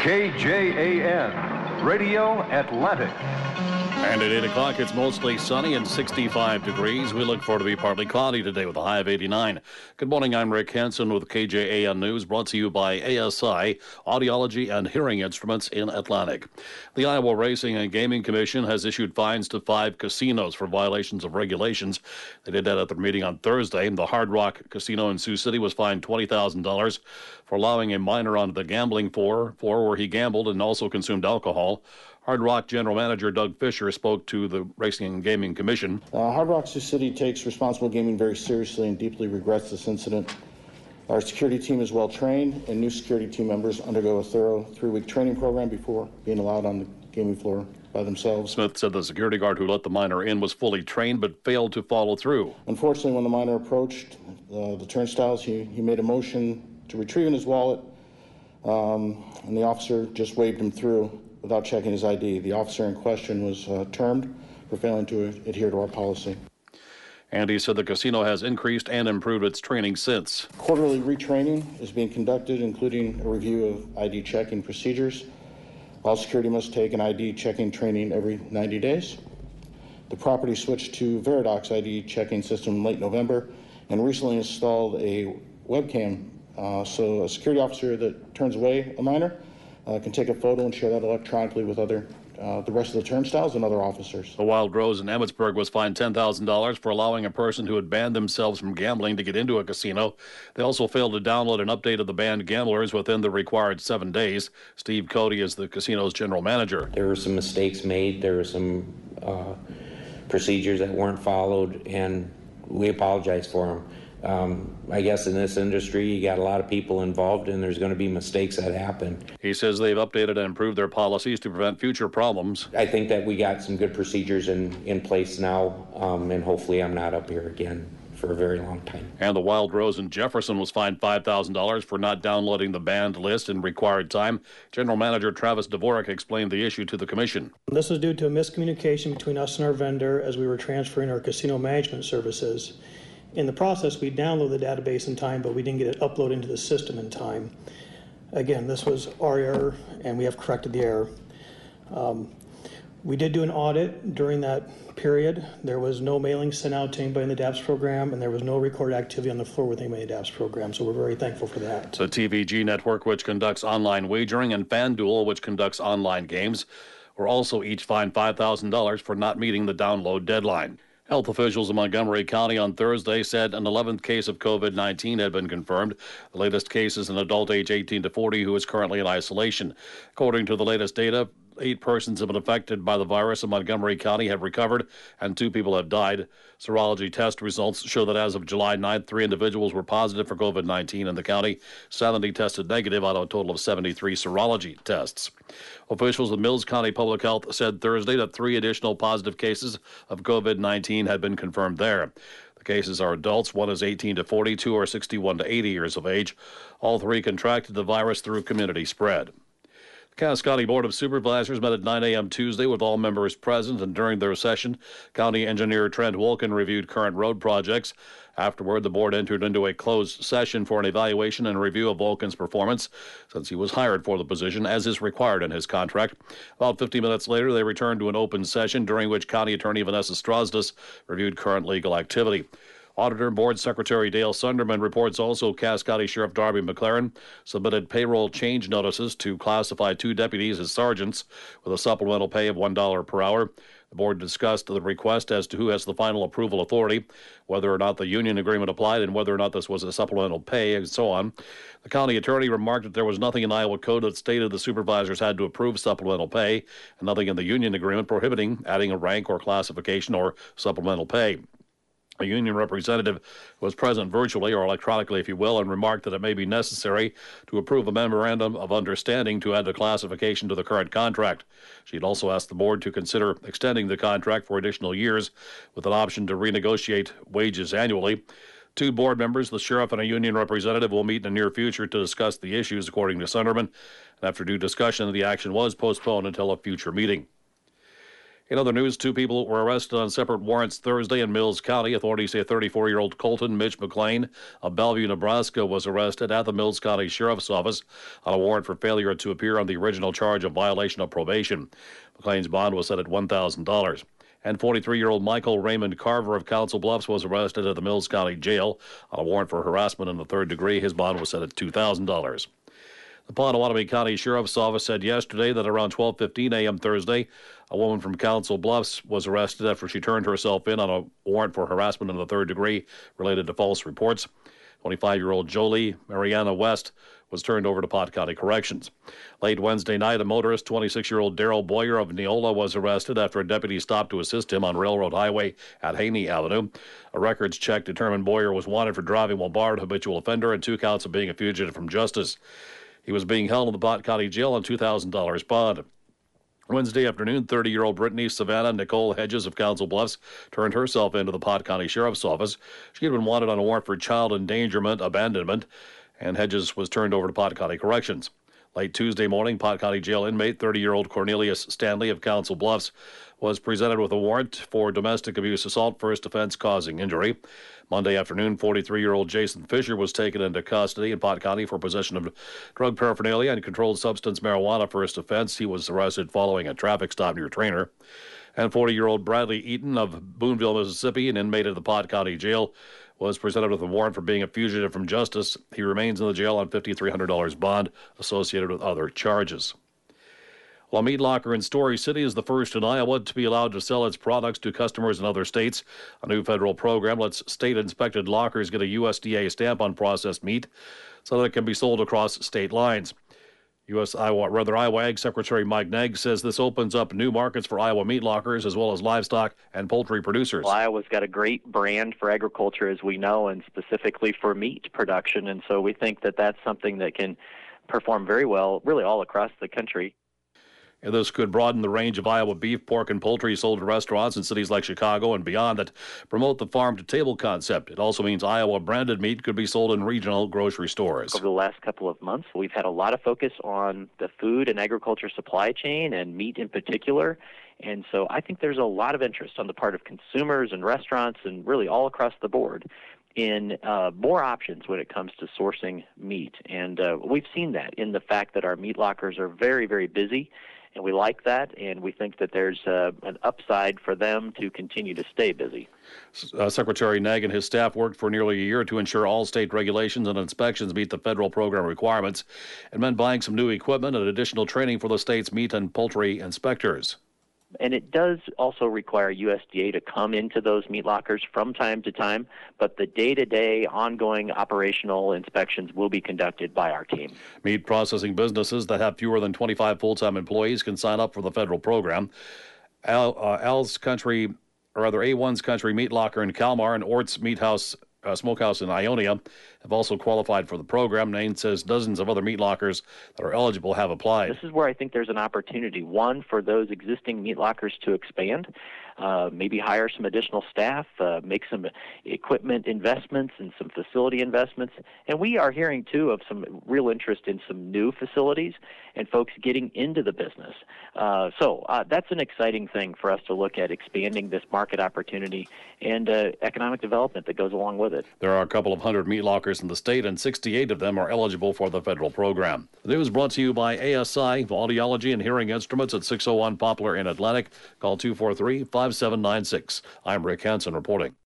KJAN, Radio Atlantic. And at 8 o'clock, it's mostly sunny and 65 degrees. We look for it to be partly cloudy today with a high of 89. Good morning, I'm Rick Hansen with KJAN News, brought to you by ASI, Audiology and Hearing Instruments in Atlantic. The Iowa Racing and Gaming Commission has issued fines to 5 casinos for violations of regulations. They did that at their meeting on Thursday. The Hard Rock Casino in Sioux City was fined $20,000 for allowing a minor onto the gambling floor where he gambled and also consumed alcohol. Hard Rock General Manager Doug Fisher spoke to the Racing and Gaming Commission. Hard Rock Sioux City takes responsible gaming very seriously and deeply regrets this incident. Our security team is well trained, and new security team members undergo a thorough 3-week training program before being allowed on the gaming floor by themselves. Smith said the security guard who let the minor in was fully trained but failed to follow through. Unfortunately, when the minor approached the turnstiles, he made a motion to retrieve his wallet, and the officer just waved him through without checking his ID. The officer in question was termed for failing to adhere to our policy. And he said the casino has increased and improved its training since. Quarterly retraining is being conducted, including a review of ID checking procedures. All security must take an ID checking training every 90 days. The property switched to Veridox ID checking system in late November and recently installed a webcam so a security officer that turns away a minor can take a photo and share that electronically with the rest of the turnstiles and other officers. The Wild Rose in Emmitsburg was fined $10,000 for allowing a person who had banned themselves from gambling to get into a casino. They also failed to download an update of the banned gamblers within the required 7 days. Steve Cody is the casino's general manager. There were some mistakes made. There were some procedures that weren't followed, and we apologize for them. I guess in this industry, you got a lot of people involved, and there's going to be mistakes that happen. He says they've updated and improved their policies to prevent future problems. I think that we got some good procedures in place now, and hopefully I'm not up here again for a very long time. And the Wild Rose in Jefferson was fined $5,000 for not downloading the banned list in required time. General Manager Travis Dvorak explained the issue to the commission. This was due to a miscommunication between us and our vendor as we were transferring our casino management services. In the process, we downloaded the database in time, but we didn't get it uploaded into the system in time. Again, this was our error, and we have corrected the error. We did do an audit during that period. There was no mailing sent out to anybody in the DAPS program, and there was no recorded activity on the floor with anybody in the DAPS program, so we're very thankful for that. The TVG Network, which conducts online wagering, and FanDuel, which conducts online games, were also each fined $5,000 for not meeting the download deadline. Health officials in Montgomery County on Thursday said an 11th case of COVID-19 had been confirmed. The latest case is an adult age 18 to 40 who is currently in isolation. According to the latest data, 8 persons have been affected by the virus in Montgomery County have recovered, and 2 people have died. Serology test results show that as of July 9th, 3 individuals were positive for COVID-19 in the county. 70 tested negative out of a total of 73 serology tests. Officials of Mills County Public Health said Thursday that 3 additional positive cases of COVID-19 had been confirmed there. The cases are adults. 1 is 18 to 42 or 61 to 80 years of age. All 3 contracted the virus through community spread. Cass County Board of Supervisors met at 9 a.m. Tuesday with all members present, and during their session, County Engineer Trent Wolken reviewed current road projects. Afterward, the board entered into a closed session for an evaluation and review of Wolken's performance since he was hired for the position, as is required in his contract. About 50 minutes later, they returned to an open session during which County Attorney Vanessa Strasdus reviewed current legal activity. Auditor and Board Secretary Dale Sunderman reports also Cass County Sheriff Darby McLaren submitted payroll change notices to classify 2 deputies as sergeants with a supplemental pay of $1 per hour. The board discussed the request as to who has the final approval authority, whether or not the union agreement applied, and whether or not this was a supplemental pay, and so on. The county attorney remarked that there was nothing in Iowa code that stated the supervisors had to approve supplemental pay, and nothing in the union agreement prohibiting adding a rank or classification or supplemental pay. A union representative was present virtually or electronically, if you will, and remarked that it may be necessary to approve a memorandum of understanding to add the classification to the current contract. She'd also asked the board to consider extending the contract for additional years with an option to renegotiate wages annually. 2 board members, the sheriff and a union representative, will meet in the near future to discuss the issues, according to Sunderman. And after due discussion, the action was postponed until a future meeting. In other news, 2 people were arrested on separate warrants Thursday in Mills County. Authorities say 34-year-old Colton Mitch McLean of Bellevue, Nebraska, was arrested at the Mills County Sheriff's Office on a warrant for failure to appear on the original charge of violation of probation. McLean's bond was set at $1,000. And 43-year-old Michael Raymond Carver of Council Bluffs was arrested at the Mills County Jail on a warrant for harassment in the 3rd degree. His bond was set at $2,000. The Potawatomi County Sheriff's Office said yesterday that around 12:15 a.m. Thursday, a woman from Council Bluffs was arrested after she turned herself in on a warrant for harassment in the 3rd degree related to false reports. 25-year-old Jolie Mariana West was turned over to Pot County Corrections. Late Wednesday night, a motorist, 26-year-old Daryl Boyer of Neola, was arrested after a deputy stopped to assist him on Railroad Highway at Haney Avenue. A records check determined Boyer was wanted for driving while barred, habitual offender, and 2 counts of being a fugitive from justice. He was being held in the Pot County Jail on $2,000 bond. Wednesday afternoon, 30-year-old Brittany Savannah Nicole Hedges of Council Bluffs turned herself into the Pot County Sheriff's Office. She had been wanted on a warrant for child endangerment, abandonment, and Hedges was turned over to Pot County Corrections. Late Tuesday morning, Pot County Jail inmate 30-year-old Cornelius Stanley of Council Bluffs was presented with a warrant for domestic abuse assault, first offense causing injury. Monday afternoon, 43-year-old Jason Fisher was taken into custody in Pot County for possession of drug paraphernalia and controlled substance marijuana, first offense. He was arrested following a traffic stop near Trainer. And 40-year-old Bradley Eaton of Boonville, Mississippi, an inmate of the Pot County Jail, was presented with a warrant for being a fugitive from justice. He remains in the jail on $5,300 bond associated with other charges. While Meat Locker in Story City is the first in Iowa to be allowed to sell its products to customers in other states, a new federal program lets state-inspected lockers get a USDA stamp on processed meat so that it can be sold across state lines. Iowa Ag Secretary Mike Negg says this opens up new markets for Iowa meat lockers as well as livestock and poultry producers. Well, Iowa's got a great brand for agriculture, as we know, and specifically for meat production, and so we think that that's something that can perform very well really all across the country. And this could broaden the range of Iowa beef, pork, and poultry sold to restaurants in cities like Chicago and beyond that promote the farm-to-table concept. It also means Iowa-branded meat could be sold in regional grocery stores. Over the last couple of months, we've had a lot of focus on the food and agriculture supply chain and meat in particular. And so I think there's a lot of interest on the part of consumers and restaurants and really all across the board in more options when it comes to sourcing meat. And we've seen that in the fact that our meat lockers are very, very busy. And we like that, and we think that there's an upside for them to continue to stay busy. Secretary Negg and his staff worked for nearly a year to ensure all state regulations and inspections meet the federal program requirements. It meant buying some new equipment and additional training for the state's meat and poultry inspectors. And it does also require USDA to come into those meat lockers from time to time, but the day-to-day ongoing operational inspections will be conducted by our team. Meat processing businesses that have fewer than 25 full-time employees can sign up for the federal program. A1's Country Meat Locker in Kalmar and Ort's Meat House Smokehouse in Ionia have also qualified for the program. Nain says dozens of other meat lockers that are eligible have applied. This is where I think there's an opportunity, one, for those existing meat lockers to expand, maybe hire some additional staff, make some equipment investments and some facility investments. And we are hearing, too, of some real interest in some new facilities and folks getting into the business. So that's an exciting thing for us to look at, expanding this market opportunity and economic development that goes along with it. There are a couple of hundred meat lockers in the state, and 68 of them are eligible for the federal program. The news brought to you by ASI, Audiology and Hearing Instruments at 601 Poplar in Atlantic. Call 243-5796. I'm Rick Hansen reporting.